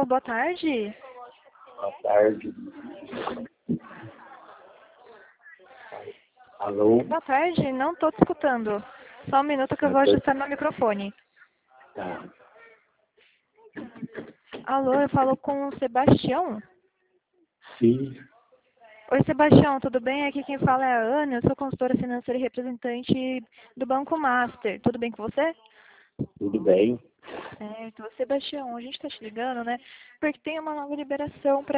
boa tarde. Boa tarde. Alô? Boa tarde, não tô te escutando. Só um minuto que eu vou ajustar meu microfone. Tá. Alô, eu falo com o Sebastião? Sim, Oi, Sebastião, tudo bem? Aqui quem fala é a Ana, eu sou consultora financeira e representante do Banco Master. Tudo bem com você? tudo bem. Certo. Sebastião, a gente está te ligando, né? Porque tem uma nova liberação para